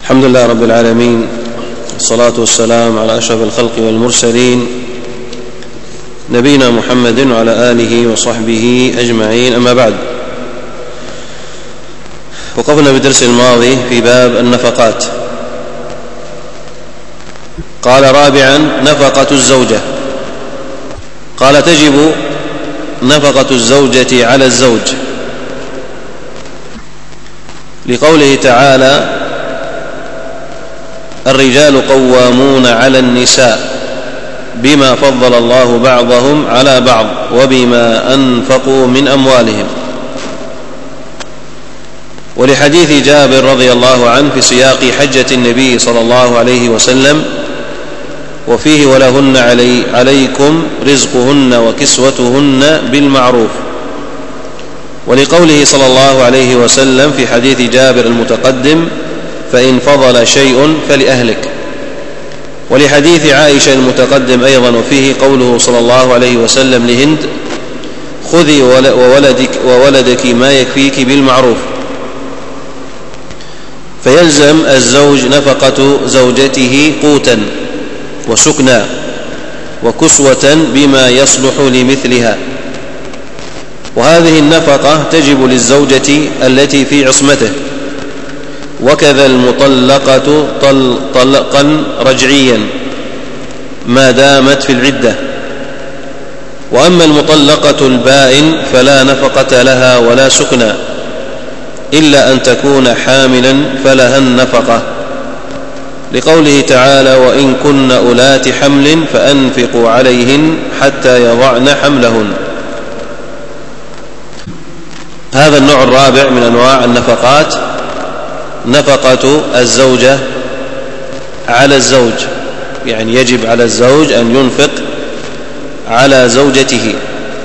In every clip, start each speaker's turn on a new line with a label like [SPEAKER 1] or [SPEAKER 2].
[SPEAKER 1] الحمد لله رب العالمين، والصلاة والسلام على أشرف الخلق والمرسلين نبينا محمد وعلى آله وصحبه أجمعين. أما بعد، وقفنا بالدرس الماضي في باب النفقات. قال: رابعا: نفقة الزوجة. قال: تجب نفقة الزوجة على الزوج لقوله تعالى: الرجال قوامون على النساء بما فضل الله بعضهم على بعض وبما أنفقوا من أموالهم. ولحديث جابر رضي الله عنه في سياق حجة النبي صلى الله عليه وسلم وفيه: ولهن عليكم رزقهن وكسوتهن بالمعروف. ولقوله صلى الله عليه وسلم في حديث جابر المتقدم: فإن فضل شيء فلأهلك. ولحديث عائشة المتقدم أيضا وفيه قوله صلى الله عليه وسلم لهند: خذي وولدك ما يكفيك بالمعروف. فيلزم الزوج نفقة زوجته قوتا وسكنا وكسوة بما يصلح لمثلها، وهذه النفقة تجب للزوجة التي في عصمته، وكذا المطلقة طلقا رجعيا ما دامت في العدة. وأما المطلقة البائن فلا نفقة لها ولا سكنى إلا أن تكون حاملا فلها النفقة، لقوله تعالى: وإن كن أولات حمل فأنفقوا عليهن حتى يضعن حملهن. هذا النوع الرابع من أنواع النفقات، نفقة الزوجة على الزوج، يعني يجب على الزوج أن ينفق على زوجته.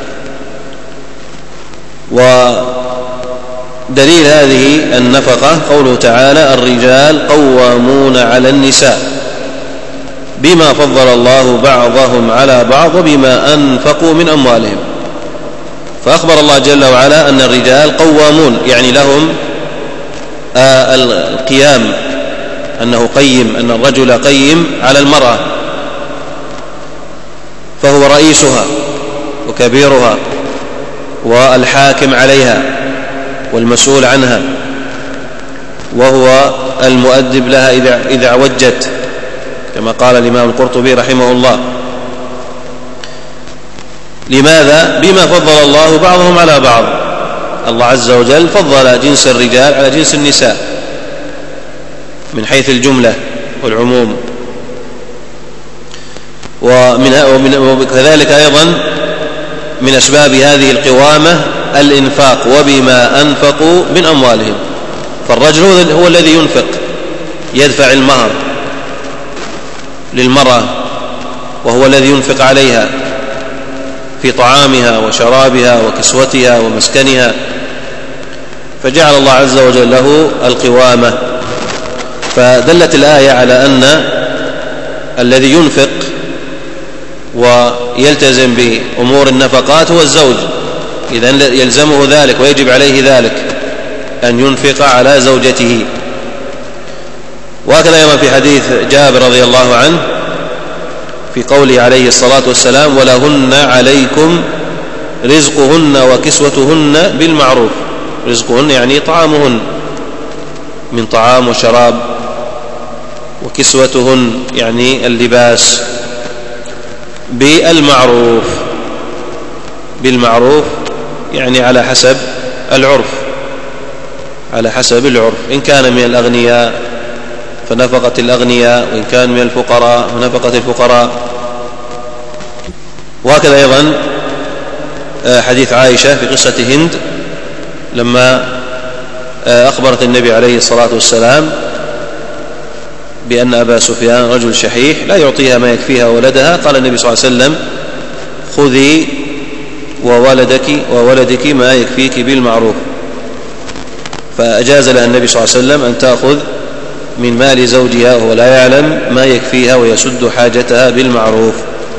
[SPEAKER 1] ودليل هذه النفقة قوله تعالى: الرجال قوامون على النساء بما فضل الله بعضهم على بعض وبما أنفقوا من أموالهم. فأخبر الله جل وعلا أن الرجال قوامون، يعني لهم القيام، أنه قيم، أن الرجل قيم على المرأة، فهو رئيسها وكبيرها والحاكم عليها والمسؤول عنها، وهو المؤدب لها إذا عوجت، كما قال الإمام القرطبي رحمه الله. لماذا؟ بما فضل الله بعضهم على بعض. الله عز وجل فضل جنس الرجال على جنس النساء من حيث الجملة والعموم. وكذلك أيضا من أسباب هذه القوامة الإنفاق، وبما أنفقوا من أموالهم. فالرجل هو الذي ينفق، يدفع المهر للمرأة، وهو الذي ينفق عليها في طعامها وشرابها وكسوتها ومسكنها، فجعل الله عز وجل له القوامة. فدلت الآية على أن الذي ينفق ويلتزم بأمور النفقات هو الزوج، إذن يلزمه ذلك ويجب عليه ذلك أن ينفق على زوجته. وهكذا أيضا في حديث جابر رضي الله عنه في قوله عليه الصلاة والسلام: ولهن عليكم رزقهن وكسوتهن بالمعروف. رزقهن يعني طعامهن من طعام وشراب، وكسوتهن يعني اللباس بالمعروف. بالمعروف يعني على حسب العرف، على حسب العرف، إن كان من الأغنياء فنفقة الأغنياء، وإن كان من الفقراء فنفقة الفقراء. وهكذا أيضا حديث عائشة في قصة هند لما أخبرت النبي عليه الصلاة والسلام بأن أبا سفيان رجل شحيح لا يعطيها ما يكفيها ولدها، قال النبي صلى الله عليه وسلم: خذي وولدك ما يكفيك بالمعروف. فأجاز لها النبي صلى الله عليه وسلم أن تأخذ من مال زوجها وهو لا يعلم ما يكفيها ويسد حاجتها بالمعروف.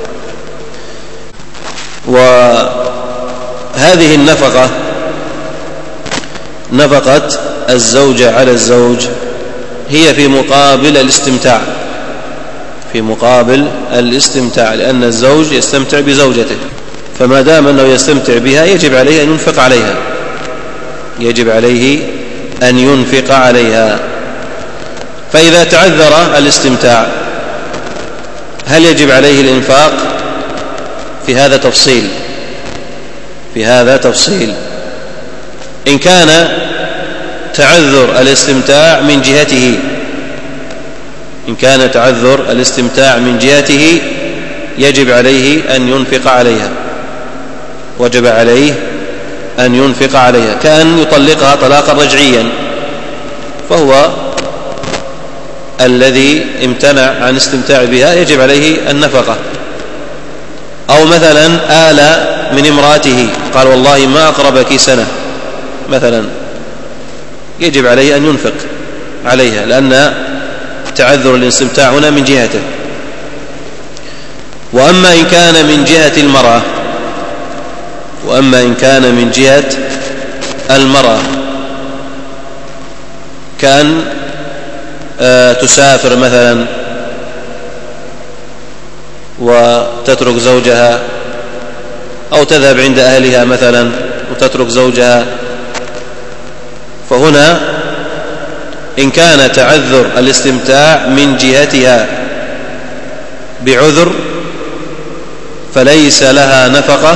[SPEAKER 1] وهذه النفقة، نفقة الزوجة على الزوج، هي في مقابل الاستمتاع، في مقابل الاستمتاع، لأن الزوج يستمتع بزوجته، فما دام أنه يستمتع بها يجب عليه أن ينفق عليها، يجب عليه أن ينفق عليها. فإذا تعذر الاستمتاع هل يجب عليه الإنفاق؟ في هذا تفصيل، في هذا تفصيل. إن كان تعذر الاستمتاع من جهته، إن كان تعذر الاستمتاع من جهته يجب عليه أن ينفق عليها، وجب عليه أن ينفق عليها، كأن يطلقها طلاقا رجعيا، فهو الذي امتنع عن الاستمتاع بها يجب عليه النفقة. أو مثلا آل من امرأته قال والله ما أقربك سنة مثلا، يجب عليه أن ينفق عليها، لأن تعذر الاستمتاع هنا من جهته. وأما إن كان من جهة المرأة، وأما إن كان من جهة المرأة كأن تسافر مثلا وتترك زوجها، أو تذهب عند أهلها مثلا وتترك زوجها، فهنا إن كان تعذر الاستمتاع من جهتها بعذر فليس لها نفقة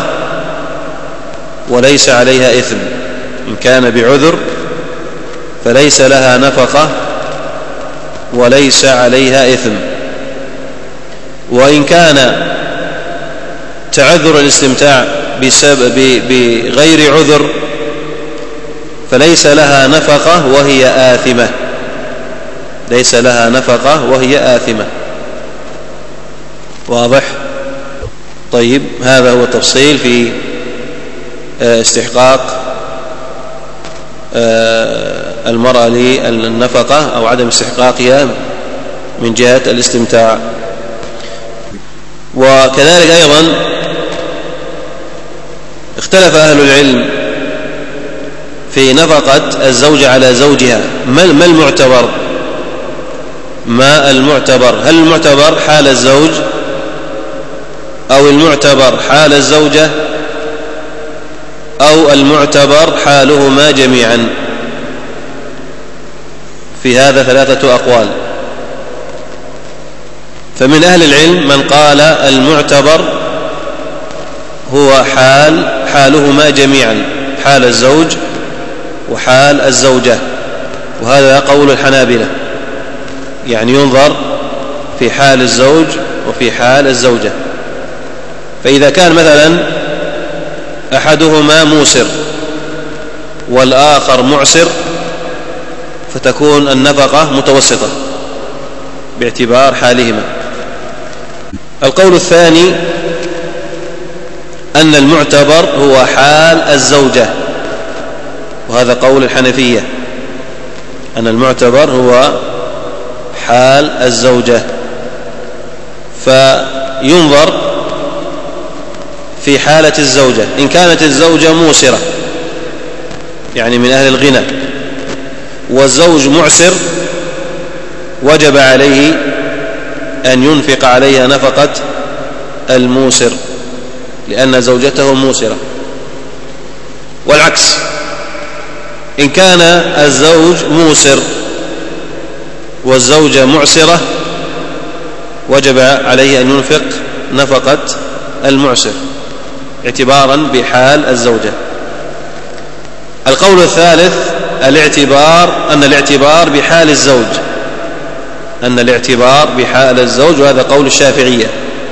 [SPEAKER 1] وليس عليها إثم. إن كان بعذر فليس لها نفقة وليس عليها إثم. وإن كان تعذر الاستمتاع بغير عذر فليس لها نفقة وهي آثمة، ليس لها نفقة وهي آثمة. واضح؟ طيب، هذا هو التفصيل في استحقاق المرأة للنفقة أو عدم استحقاقها من جهة الاستمتاع. وكذلك أيضا اختلف أهل العلم في نفقة الزوجة على زوجها. ما المعتبر؟ ما المعتبر؟ هل المعتبر حال الزوج أو المعتبر حال الزوجة أو المعتبر حالهما جميعا؟ في هذا ثلاثة أقوال. فمن أهل العلم من قال المعتبر هو حالهما جميعا، حال الزوج وحال الزوجة، وهذا قول الحنابلة، يعني ينظر في حال الزوج وفي حال الزوجة. فإذا كان مثلا أحدهما موسر والآخر معسر فتكون النفقة متوسطة باعتبار حالهما. القول الثاني أن المعتبر هو حال الزوجة، وهذا قول الحنفية، أن المعتبر هو حال الزوجة، فينظر في حالة الزوجة. إن كانت الزوجة موسرة يعني من أهل الغنى والزوج معسر وجب عليه أن ينفق عليها نفقة الموسر لأن زوجته موسرة. والعكس، إن كان الزوج موسر والزوجة معسرة وجب عليه أن ينفق نفقة المعسر اعتبارا بحال الزوجة. القول الثالث أن الاعتبار بحال الزوج، أن الاعتبار بحال الزوج، وهذا قول الشافعية.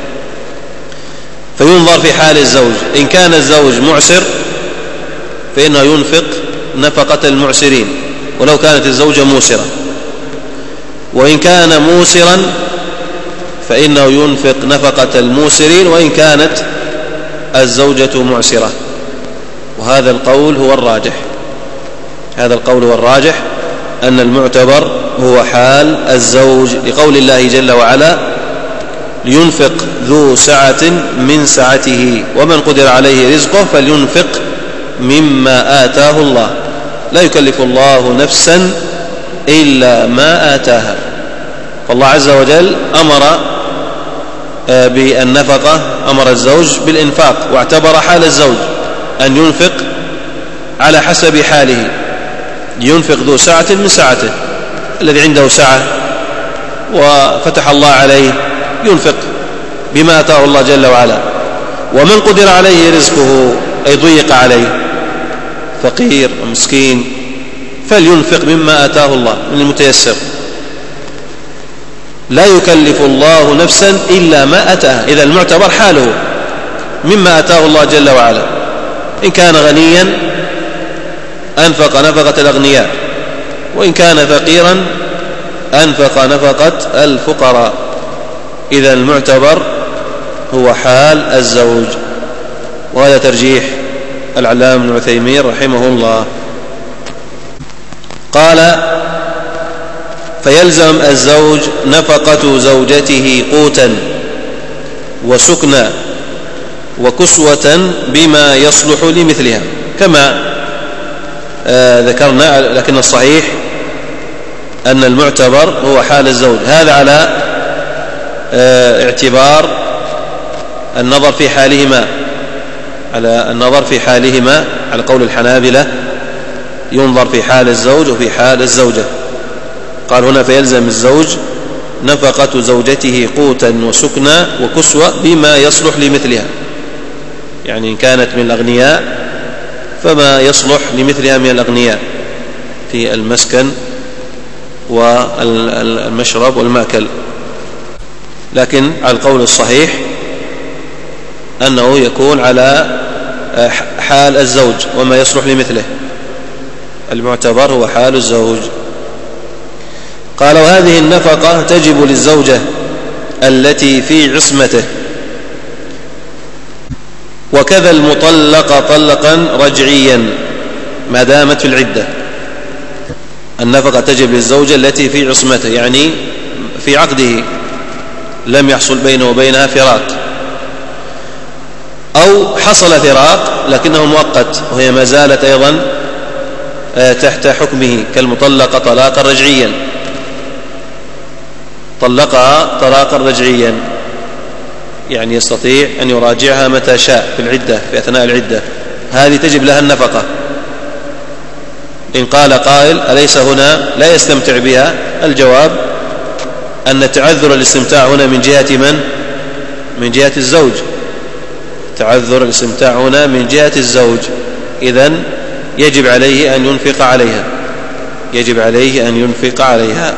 [SPEAKER 1] فينظر في حال الزوج، إن كان الزوج معسر فإنه ينفق نفقة المعسرين ولو كانت الزوجة موسرة، وإن كان موسرا فإنه ينفق نفقة الموسرين وإن كانت الزوجة معسرة. وهذا القول هو الراجح، هذا القول هو الراجح، أن المعتبر هو حال الزوج، لقول الله جل وعلا: لينفق ذو سعة من سعته ومن قدر عليه رزقه فلينفق مما آتاه الله لا يكلف الله نفسا إلا ما آتاها. فالله عز وجل أمر بالنفقة، أمر الزوج بالإنفاق، واعتبر حال الزوج أن ينفق على حسب حاله، ينفق ذو سعة من سعته، الذي عنده سعة وفتح الله عليه ينفق بما آتاه الله جل وعلا، ومن قدر عليه رزقه أي ضيق عليه فقير ومسكين فلينفق مما آتاه الله من المتيسر. لا يكلف الله نفسا إلا ما آتاها، إذا المعتبر حاله مما آتاه الله جل وعلا. إن كان غنيا أنفق نفقة الأغنياء، وإن كان فقيرا أنفق نفقة الفقراء. إذا المعتبر هو حال الزوج، وهذا ترجيح العلامة ابن عثيمين رحمه الله. قال: فيلزم الزوج نفقة زوجته قوتا وسكنا وكسوة بما يصلح لمثلها، كما ذكرنا، لكن الصحيح أن المعتبر هو حال الزوج. هذا على اعتبار النظر في حالهما، على النظر في حالهما، على قول الحنابلة ينظر في حال الزوج وفي حال الزوجة. قال هنا: فيلزم الزوج نفقة زوجته قوتا وسكنا وكسوة بما يصلح لمثلها، يعني إن كانت من الأغنياء فما يصلح لمثلها من الأغنياء في المسكن والمشرب والمأكل. لكن على القول الصحيح أنه يكون على حال الزوج وما يصلح لمثله، المعتبر هو حال الزوج. قال: وهذه النفقة تجب للزوجة التي في عصمته، وكذا المطلق طلقا رجعيا ما دامت في العدة. النفقة تجب للزوجة التي في عصمته، يعني في عقده لم يحصل بينه وبينها فراق، أو حصل فراق لكنه مؤقت وهي ما زالت أيضا تحت حكمه، كالمطلقة طلاقا رجعيا، طلقها طلاقا رجعيا، يعني يستطيع أن يراجعها متى شاء في العدة، في أثناء العدة، هذه تجب لها النفقة. إن قال قائل: أليس هنا لا يستمتع بها؟ الجواب أن تعذر الاستمتاع هنا من جهة من؟ من جهة الزوج. تعذر الاستمتاع هنا من جهة الزوج، إذن يجب عليه أن ينفق عليها، يجب عليه أن ينفق عليها.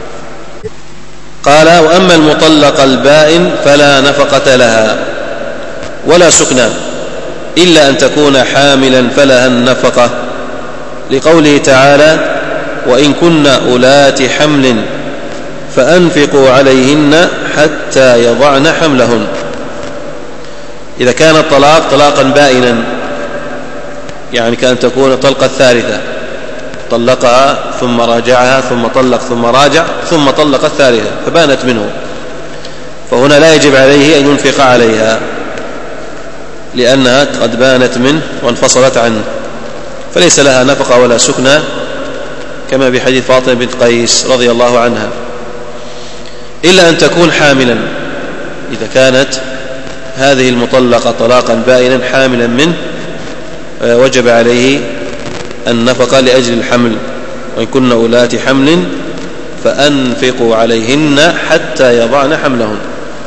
[SPEAKER 1] قال: وأما المطلق البائن فلا نفقة لها ولا سكنى إلا أن تكون حاملا فلها النفقة، لقوله تعالى: وإن كن أولات حمل فأنفقوا عليهن حتى يضعن حملهن. إذا كان الطلاق طلاقا بائنا، يعني كأن تكون طلقة الثالثة، طلقها ثم راجعها ثم طلق ثم راجع ثم طلق الثالثة فبانت منه، فهنا لا يجب عليه أن ينفق عليها لأنها قد بانت منه وانفصلت عنه، فليس لها نفقة ولا سكنى، كما بحديث فاطمة بنت قيس رضي الله عنها، إلا أن تكون حاملا. إذا كانت هذه المطلقة طلاقا بائنا حاملا منه وجب عليه النفقة لأجل الحمل. وإن كن أولات حمل فأنفقوا عليهن حتى يضعن حملهن.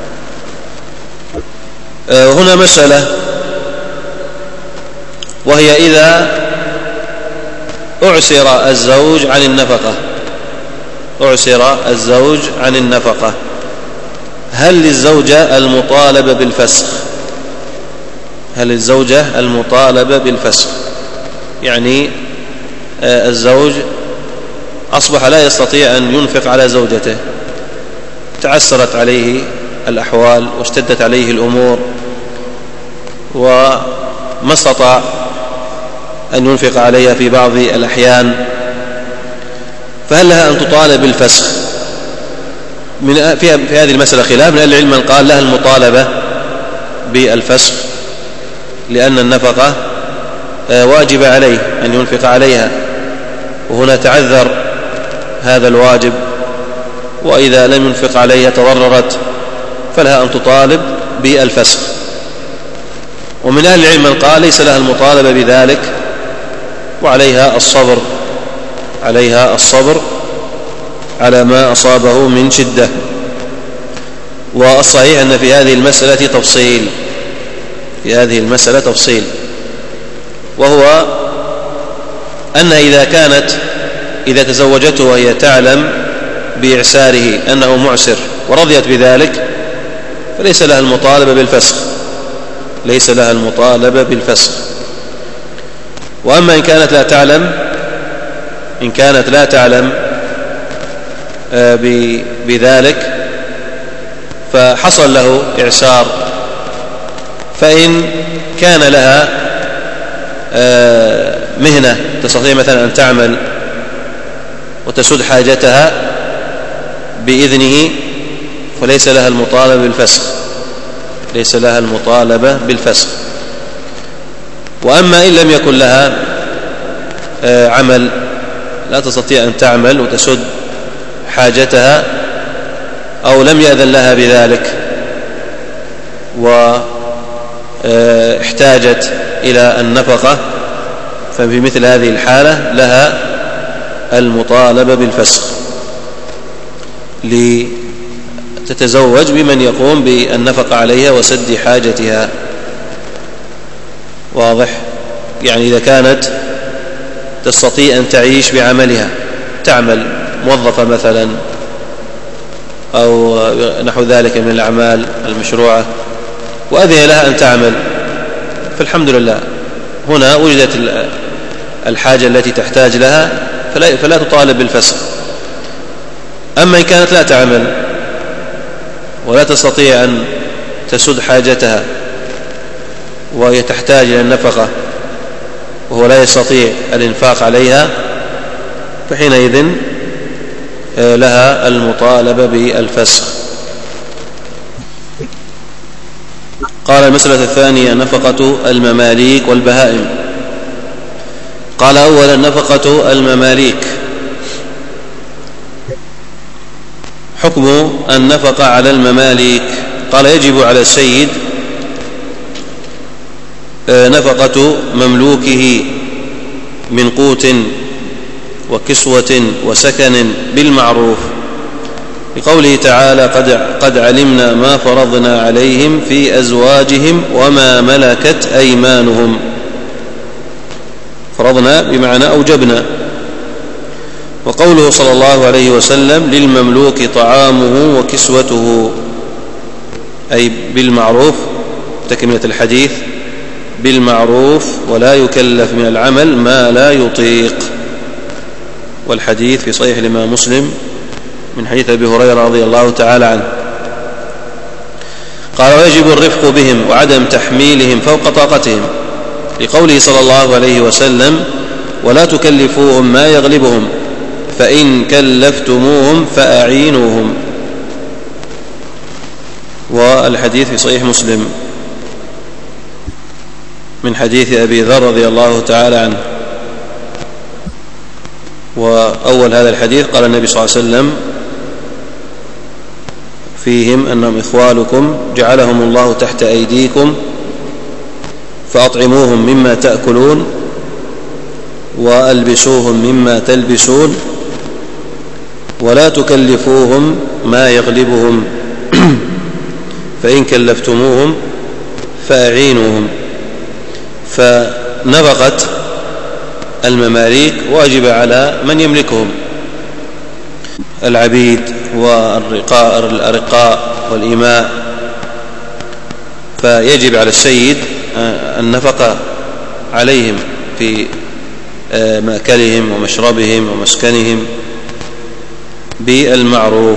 [SPEAKER 1] هنا مسألة، وهي إذا أعسر الزوج عن النفقة، أعسر الزوج عن النفقة، هل للزوجة المطالبة بالفسخ؟ هل الزوجة المطالبة بالفسخ؟ يعني الزوج أصبح لا يستطيع أن ينفق على زوجته، تعسرت عليه الأحوال واشتدت عليه الأمور وما استطاع أن ينفق عليها في بعض الأحيان، فهل لها أن تطالب بالفسخ؟ في هذه المسألة خلاف، من أهل العلم من قال لها المطالبة بالفسخ لأن النفقة واجب عليه أن ينفق عليها، وهنا تعذر هذا الواجب، وإذا لم ينفق عليها تضررت فلها أن تطالب بالفسخ. ومن أهل العلم من قال ليس لها المطالبة بذلك وعليها الصبر على ما أصابه من شدة. والصحيح أن في هذه المسألة تفصيل، وهو أن إذا تزوجته وهي تعلم بإعساره أنه معسر ورضيت بذلك فليس لها المطالبة بالفسخ. وأما إن كانت لا تعلم بذلك فحصل له إعسار، فإن كان لها مهنة تستطيع مثلا أن تعمل وتسد حاجتها بإذنه فليس لها المطالبة بالفسخ. وأما إن لم يكن لها عمل، لا تستطيع أن تعمل وتسد حاجتها، أو لم يأذن لها بذلك واحتاجت إلى النفقة، ففي مثل هذه الحالة لها المطالبة بالفسخ لتتزوج بمن يقوم بالنفقة عليها وسد حاجتها. واضح؟ يعني إذا كانت تستطيع أن تعيش بعملها، تعمل موظفة مثلا أو نحو ذلك من الأعمال المشروعة وأذن لها أن تعمل، فالحمد لله هنا وجدت الحاجة التي تحتاج لها فلا تطالب بالفسخ. أما إن كانت لا تعمل ولا تستطيع أن تسد حاجتها وهي تحتاج إلى النفقة وهو لا يستطيع الإنفاق عليها، فحينئذ لها المطالبة بالفسخ. قال: المسألة الثانية نفقة المماليك والبهائم. قال: أولا نفقة المماليك. حكم النفقة على المماليك. قال: يجب على السيد نفقة مملوكه من قوت وكسوة وسكن بالمعروف، لقوله تعالى: قد علمنا ما فرضنا عليهم في أزواجهم وما ملكت أيمانهم. فرضنا بمعنى أوجبنا. وقوله صلى الله عليه وسلم: للمملوك طعامه وكسوته، أي بالمعروف، تكملة الحديث: بالمعروف ولا يكلف من العمل ما لا يطيق. والحديث في صحيح الإمام مسلم من حديث أبي هريرة رضي الله تعالى عنه. قال: ويجب الرفق بهم وعدم تحميلهم فوق طاقتهم، لقوله صلى الله عليه وسلم: ولا تكلفوهم ما يغلبهم، فإن كلفتموهم فأعينوهم. والحديث في صحيح مسلم من حديث أبي ذر رضي الله تعالى عنه. وأول هذا الحديث قال النبي صلى الله عليه وسلم فيهم أنهم إخوالكم جعلهم الله تحت أيديكم فأطعموهم مما تأكلون وألبسوهم مما تلبسون ولا تكلفوهم ما يغلبهم، فإن كلفتموهم فأعينوهم. فنفقة المماليك واجب على من يملكهم، العبيد والرقاء والإماء، فيجب على السيد النفقة عليهم في مأكلهم ومشربهم ومسكنهم بالمعروف،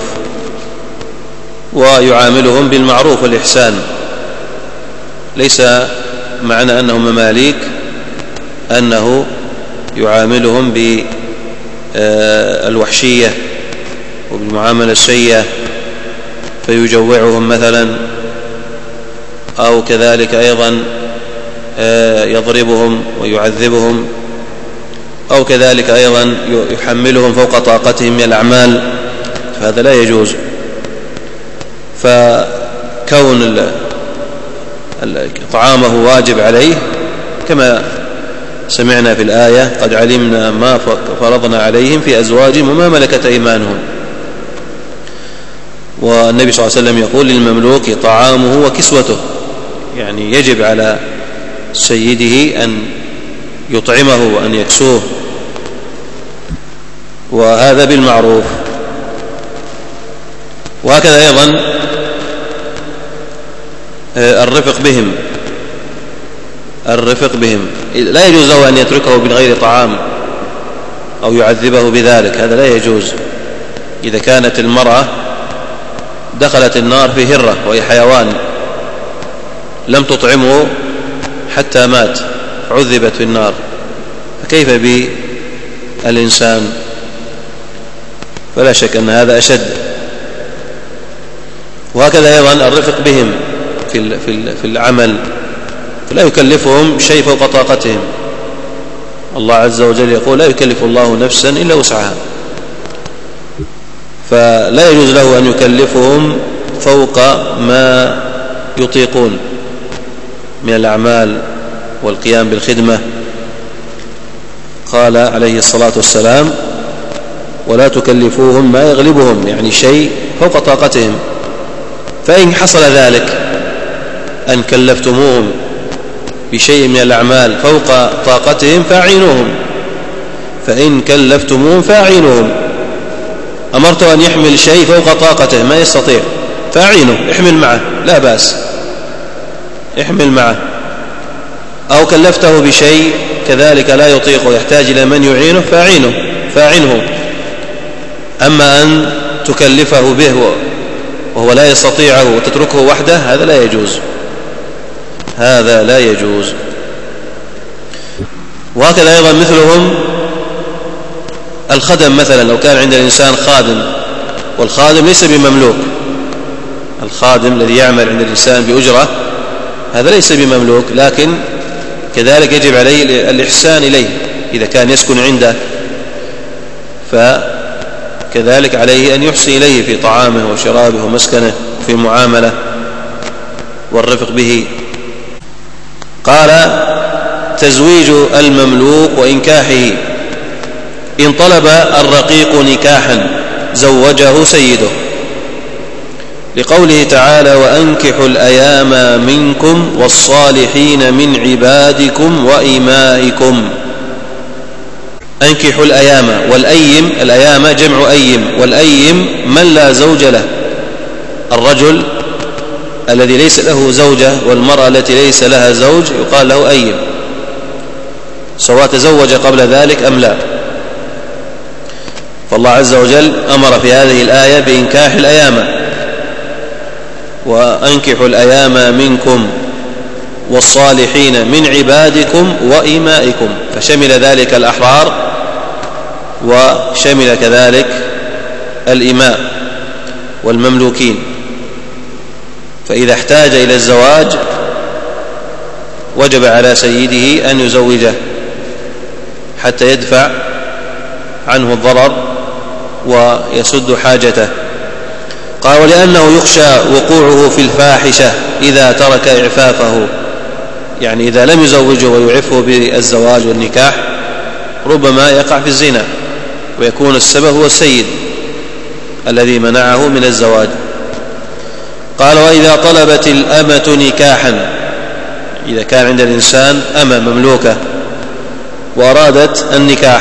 [SPEAKER 1] ويعاملهم بالمعروف والإحسان. ليس معنى أنهم مماليك أنه يعاملهم بالوحشية وبالمعاملة السيئة فيجوعهم مثلا، أو كذلك أيضا يضربهم ويعذبهم، أو كذلك أيضا يحملهم فوق طاقتهم من الأعمال، فهذا لا يجوز. فكون طعامه واجب عليه كما سمعنا في الآية: قد علمنا ما فرضنا عليهم في أزواجهم وما ملكت أيمانهم. والنبي صلى الله عليه وسلم يقول: للمملوك طعامه وكسوته، يعني يجب على سيده أن يطعمه وأن يكسوه، وهذا بالمعروف. وهكذا أيضا الرفق بهم لا يجوز له أن يتركه من غير طعام أو يعذبه بذلك، هذا لا يجوز. إذا كانت المرأة دخلت النار في هرة وهي حيوان لم تطعمه حتى مات عذبت في النار، فكيف بالإنسان؟ فلا شك أن هذا أشد. وهكذا أيضا الرفق بهم في العمل، فلا يكلفهم شيء فوق طاقتهم. الله عز وجل يقول: لا يكلف الله نفسا إلا وسعها، فلا يجوز له أن يكلفهم فوق ما يطيقون من الأعمال والقيام بالخدمة. قال عليه الصلاة والسلام: ولا تكلفوهم ما يغلبهم، يعني شيء فوق طاقتهم. فإن حصل ذلك أن كلفتموهم بشيء من الأعمال فوق طاقتهم فأعينوهم، فإن كلفتموهم فأعينوهم. أمرته أن يحمل شيء فوق طاقته ما يستطيع، فأعينه، احمل معه لا بأس، احمل معه. أو كلفته بشيء كذلك لا يطيق ويحتاج إلى من يعينه فأعنه. أما أن تكلفه به وهو لا يستطيعه وتتركه وحده، هذا لا يجوز. وهكذا أيضا مثلهم الخدم، مثلا لو كان عند الإنسان خادم والخادم ليس بمملوك، الخادم الذي يعمل عند الإنسان بأجرة هذا ليس بمملوك، لكن كذلك يجب عليه الإحسان إليه إذا كان يسكن عنده، فكذلك عليه أن يحسن إليه في طعامه وشرابه ومسكنه وفي المعاملة والرفق به. قال: تزويج المملوك وإنكاحه: إن طلب الرقيق نكاحا زوجه سيده، لقوله تعالى: وأنكحوا الأيام منكم والصالحين من عبادكم وإمائكم. أنكحوا الأيام، والأيم الأيام جمع أيم، والأيم من لا زوج له، الرجل الذي ليس له زوجة والمرأة التي ليس لها زوج يقال له أيم، سواء تزوج قبل ذلك أم لا. فالله عز وجل أمر في هذه الآية بإنكاح الأيام: وأنكحوا الأيام منكم والصالحين من عبادكم وإمائكم، فشمل ذلك الأحرار وشمل كذلك الإماء والمملوكين. فإذا احتاج إلى الزواج وجب على سيده أن يزوجه حتى يدفع عنه الضرر ويسد حاجته. قال: ولأنه يخشى وقوعه في الفاحشة إذا ترك إعفافه، يعني إذا لم يزوجه ويعفه بالزواج والنكاح ربما يقع في الزنا ويكون السبب هو السيد الذي منعه من الزواج. قال: وإذا طلبت الأمة نكاحا، إذا كان عند الإنسان أمة مملوكة وأرادت النكاح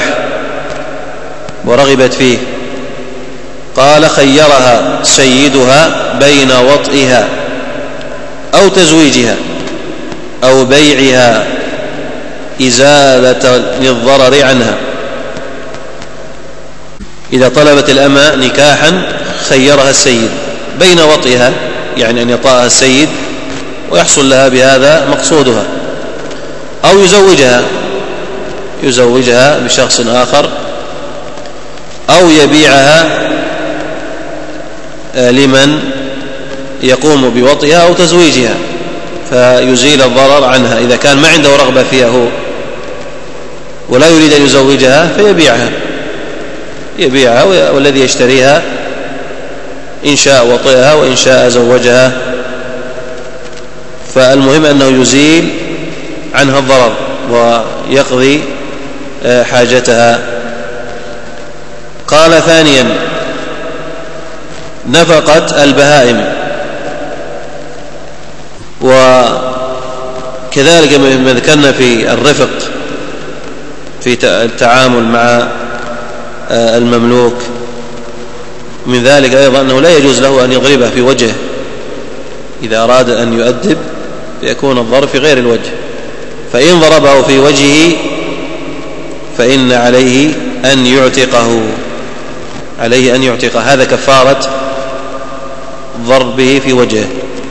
[SPEAKER 1] ورغبت فيه، قال: خيرها سيدها بين وطئها أو تزويجها أو بيعها إزالة للضرر عنها. إذا طلبت الأمة نكاحا خيرها السيد بين وطئها، يعني أن يطأها السيد ويحصل لها بهذا مقصودها، أو يزوجها بشخص آخر، أو يبيعها لمن يقوم بوطئها أو تزويجها فيزيل الضرر عنها إذا كان ما عنده رغبة فيها هو. ولا يريد أن يزوجها يبيعها والذي يشتريها إن شاء وطئها وإن شاء زوجها. فالمهم أنه يزيل عنها الضرر ويقضي حاجتها. قال ثانيا نفقة البهائم، وكذلك ما ذكرنا في الرفق في التعامل مع المملوك، من ذلك أيضا أنه لا يجوز له أن يضربه في وجهه إذا أراد أن يؤدب، يكون الضرب في غير الوجه، فإن ضربه في وجهه فإن عليه أن يعتقه، هذا كفارة ضربه في وجهه.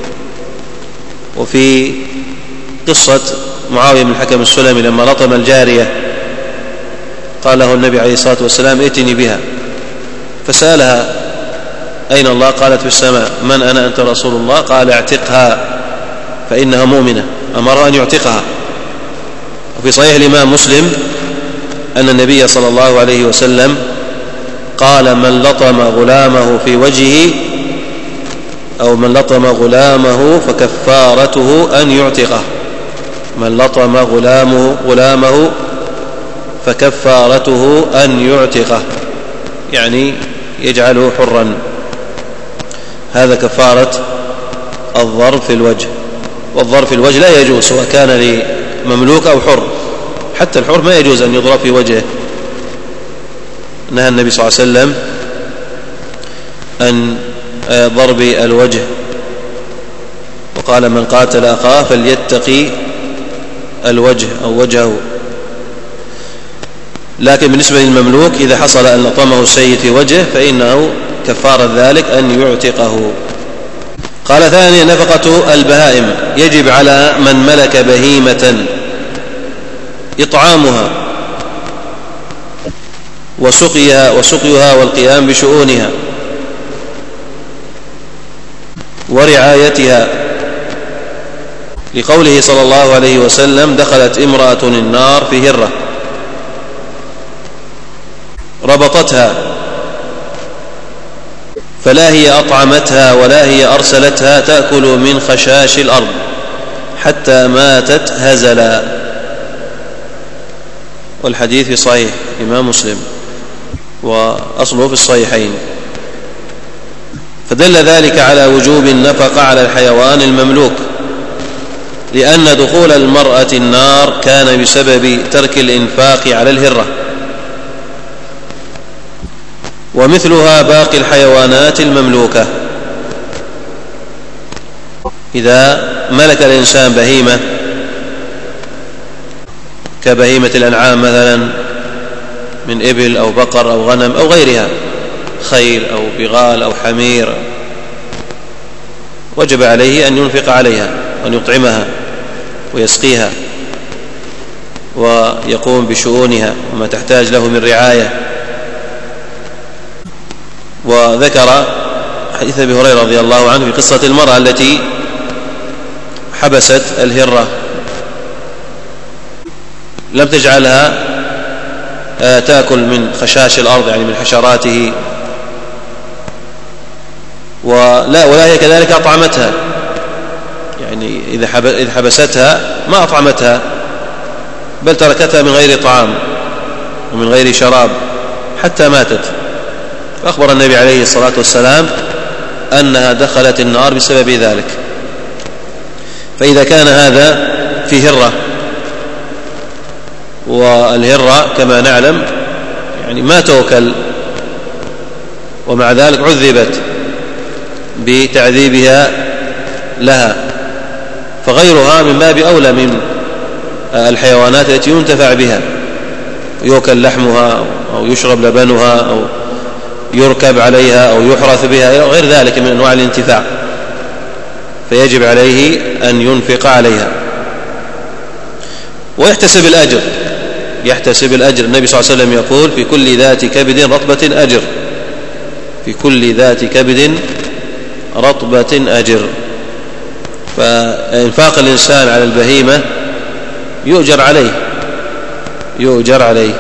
[SPEAKER 1] وفي قصة معاوية بن الحكم السلمي لما لطم الجارية قال له النبي عليه الصلاة والسلام ائتني بها، فسألها أين الله؟ قالت في السماء. من أنا؟ أنت رسول الله. قال اعتقها فإنها مؤمنة، أمر أن يعتقها. وفي صحيح الإمام مسلم أن النبي صلى الله عليه وسلم قال من لطم غلامه في وجهه أو من لطم غلامه فكفارته أن يعتقه، من لطم غلامه فكفارته أن يعتقه، يعني يجعله حرا. هذا كفارة الضرب في الوجه. والضرب في الوجه لا يجوز سواء كان لمملوك أو حر، حتى الحر ما يجوز أن يضرب في وجهه، نهى النبي صلى الله عليه وسلم أن ضرب الوجه، وقال من قاتل أخاه فليتقي الوجه أو وجهه. لكن بالنسبة للمملوك إذا حصل أن لطمه السيد في وجهه فإنه كفارة ذلك أن يعتقه. قال ثانيا نفقة البهائم، يجب على من ملك بهيمة إطعامها وسقيها والقيام بشؤونها ورعايتها، لقوله صلى الله عليه وسلم دخلت امرأة النار في هرة ربطتها فلا هي أطعمتها ولا هي أرسلتها تأكل من خشاش الأرض حتى ماتت هزلا. والحديث في صحيح الإمام مسلم وأصله في الصحيحين. فدل ذلك على وجوب النفقة على الحيوان المملوك، لأن دخول المرأة النار كان بسبب ترك الإنفاق على الهرة، ومثلها باقي الحيوانات المملوكة. إذا ملك الإنسان بهيمة كبهيمة الأنعام مثلا من إبل أو بقر أو غنم أو غيرها، خيل أو بغال أو حمير، وجب عليه أن ينفق عليها وأن يطعمها ويسقيها ويقوم بشؤونها وما تحتاج له من رعاية. وذكر حديث أبي هريرة رضي الله عنه في قصة المرأة التي حبست الهرة، لم تجعلها تأكل من خشاش الأرض يعني من حشراته، ولا هي كذلك أطعمتها، يعني إذا حبستها ما أطعمتها بل تركتها من غير طعام ومن غير شراب حتى ماتت. فأخبر النبي عليه الصلاة والسلام أنها دخلت النار بسبب ذلك. فإذا كان هذا في هرة، والهرة كما نعلم يعني ما توكل، ومع ذلك عذبت بتعذيبها لها، فغيرها من باب أولى من الحيوانات التي ينتفع بها، يؤكل لحمها أو يشرب لبنها أو يركب عليها أو يحرث بها أو غير ذلك من أنواع الانتفاع، فيجب عليه أن ينفق عليها ويحتسب الأجر. النبي صلى الله عليه وسلم يقول في كل ذات كبد رطبة أجر، في كل ذات كبد رطبة أجر. فإنفاق الإنسان على البهيمة يؤجر يؤجر عليه.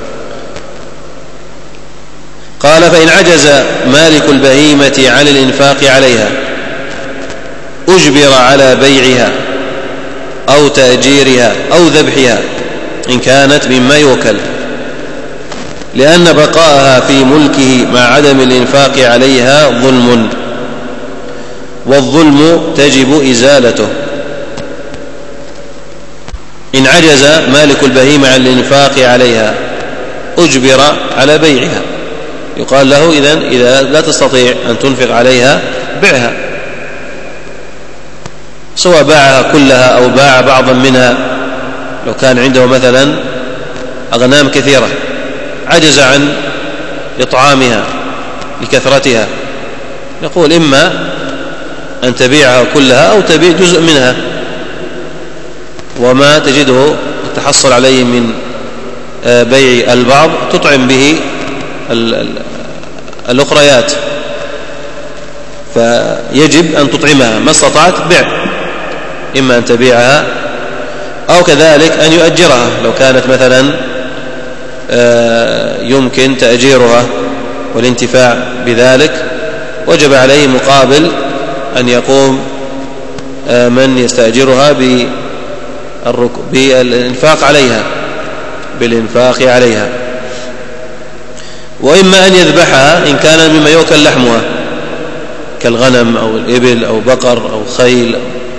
[SPEAKER 1] قال: فإن عجز مالك البهيمة عن الإنفاق عليها أجبر على بيعها أو تأجيرها أو ذبحها إن كانت مما يوكل، لأن بقاءها في ملكه مع عدم الإنفاق عليها ظلم، والظلم تجب إزالته. إن عجز مالك البهيمة عن الإنفاق عليها أجبر على بيعها، يقال له إذا لا تستطيع أن تنفق عليها بعها، سواء باعها كلها أو باع بعضا منها. لو كان عنده مثلا أغنام كثيرة عجز عن إطعامها لكثرتها، يقول: إما أن تبيعها كلها أو تبيع جزء منها، وما تجده تحصل عليه من بيع البعض تطعم به الأخريات، فيجب أن تطعمها، ما استطعت بيع، إما أن تبيعها أو كذلك أن يؤجرها. لو كانت مثلا يمكن تأجيرها والانتفاع بذلك، وجب عليه مقابل أن يقوم من يستأجرها بالإنفاق عليها. وإما أن يذبحها إن كان مما يؤكل لحمها كالغنم أو الإبل أو بقر أو خيل،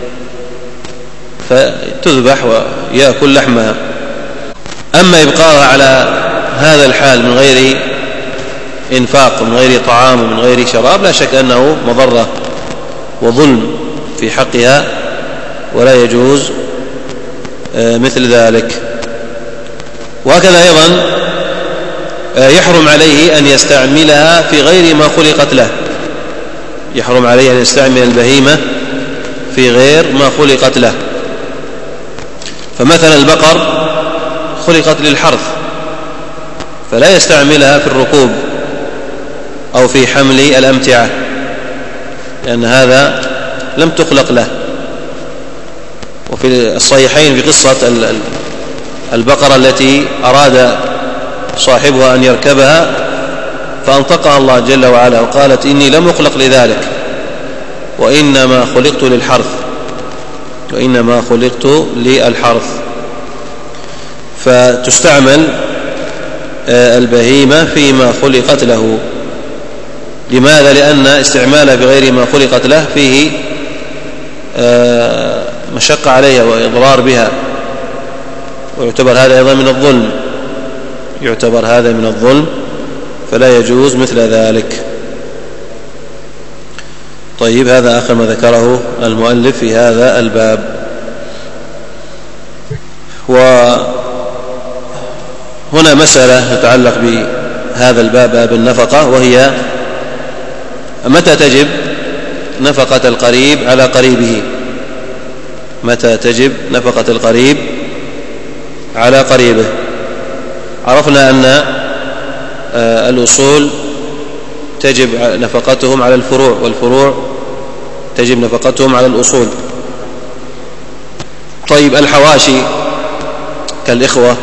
[SPEAKER 1] فتذبح ويأكل لحمها. أما إبقاءها على هذا الحال من غير إنفاق، من غير طعام ومن غير شراب، لا شك أنه مضرة وظلم في حقها، ولا يجوز مثل ذلك. وهكذا أيضا يحرم عليه أن يستعملها في غير ما خلقت له، يحرم عليه أن يستعمل البهيمة في غير ما خلقت له. فمثلا البقر خلقت للحرث، فلا يستعملها في الركوب أو في حمل الأمتعة، لأن هذا لم تخلق له. وفي الصحيحين في قصة البقرة التي أراد صاحبها أن يركبها فأنطقها الله جل وعلا وقالت: إني لم أخلق لذلك وإنما خلقت للحرث، وإنما خلقت للحرث. فتستعمل البهيمة فيما خلقت له. لماذا؟ لأن استعمالها بغير ما خلقت له فيه مشقة عليها وإضرار بها، ويعتبر هذا أيضا من الظلم، يعتبر هذا من الظلم، فلا يجوز مثل ذلك. طيب، هذا آخر ما ذكره المؤلف في هذا الباب. وهنا مسألة تتعلق بهذا الباب، باب النفقة، وهي متى تجب نفقة القريب على قريبه؟ متى تجب نفقة القريب على قريبه؟ عرفنا أن الأصول تجب نفقتهم على الفروع، والفروع تجب نفقتهم على الأصول. طيب، الحواشي كالإخوة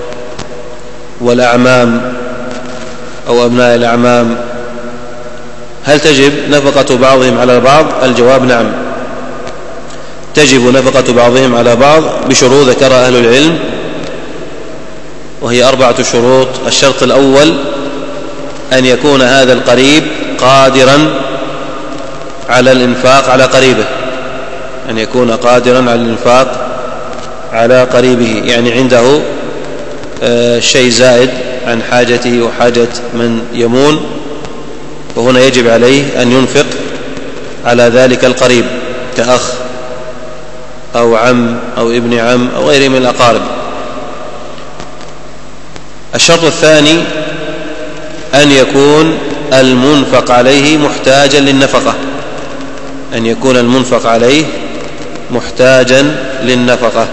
[SPEAKER 1] والأعمام أو أبناء الأعمام، هل تجب نفقة بعضهم على بعض؟ الجواب: نعم، تجب نفقة بعضهم على بعض بشروط ذكرها أهل العلم، وهي 4 شروط. الشرط الأول أن يكون هذا القريب قادرا على الإنفاق على قريبه، أن يكون قادرا على الإنفاق على قريبه، يعني عنده شيء زائد عن حاجته وحاجة من يمون، وهنا يجب عليه أن ينفق على ذلك القريب كأخ أو عم أو ابن عم أو غيره من الأقارب. الشرط الثاني أن يكون المنفق عليه محتاجا للنفقة، أن يكون المنفق عليه محتاجا للنفقة.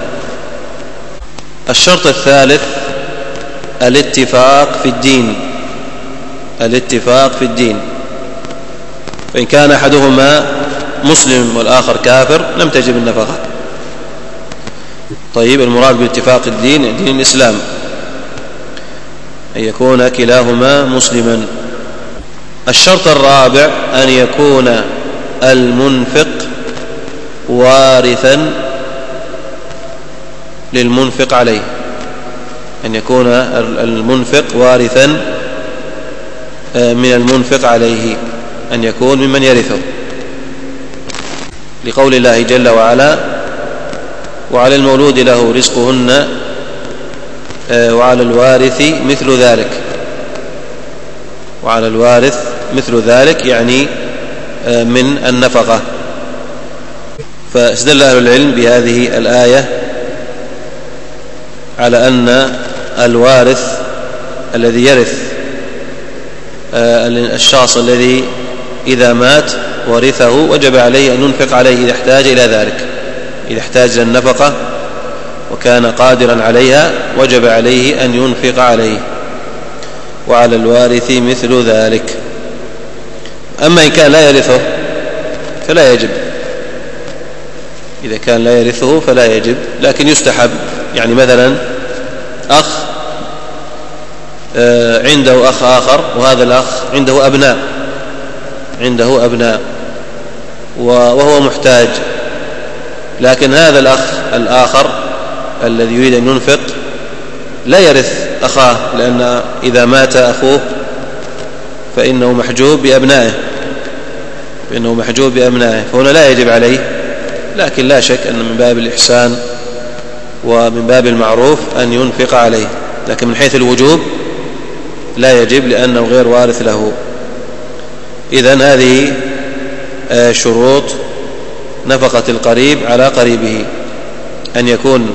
[SPEAKER 1] الشرط الثالث الاتفاق في الدين، الاتفاق في الدين، فإن كان أحدهما مسلم والآخر كافر لم تجب النفقة. طيب، المراد باتفاق الدين دين الإسلام، أن يكون كلاهما مسلما. الشرط الرابع أن يكون المنفق وارثا للمنفق عليه، أن يكون المنفق وارثا من المنفق عليه، أن يكون ممن يرثه، لقول الله جل وعلا: وعلى المولود له رزقهن وعلى الوارث مثل ذلك. وعلى الوارث مثل ذلك يعني من النفقة. فاستدل أهل العلم بهذه الآية على أن الوارث الذي يرث الشخص الذي إذا مات ورثه وجب عليه أن ينفق عليه إذا احتاج إلى ذلك، إذا احتاج إلى النفقة وكان قادرا عليها وجب عليه أن ينفق عليه. وعلى الوارث مثل ذلك. أما إن كان لا يرثه فلا يجب، إذا كان لا يرثه فلا يجب، لكن يستحب. يعني مثلا أخ عنده أخ آخر، وهذا الأخ عنده أبناء وهو محتاج، لكن هذا الأخ الآخر الذي يريد أن ينفق لا يرث أخاه، لأن إذا مات أخوه فإنه محجوب بأبنائه، فهنا لا يجب عليه. لكن لا شك أن من باب الإحسان ومن باب المعروف أن ينفق عليه، لكن من حيث الوجوب لا يجب لأنه غير وارث له. إذن هذه شروط نفقة القريب على قريبه: أن يكون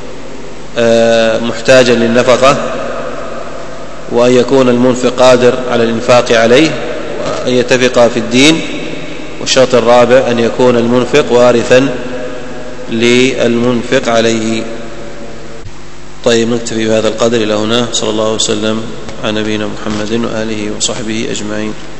[SPEAKER 1] محتاجا للنفقة، وأن يكون المنفق قادر على الإنفاق عليه، وأن يتفقا في الدين. والشرط الرابع أن يكون المنفق وارثا للمنفق عليه. طيب، نكتفي بهذا القدر إلى هنا. صلى الله وسلم على نبينا محمد وآله وصحبه أجمعين.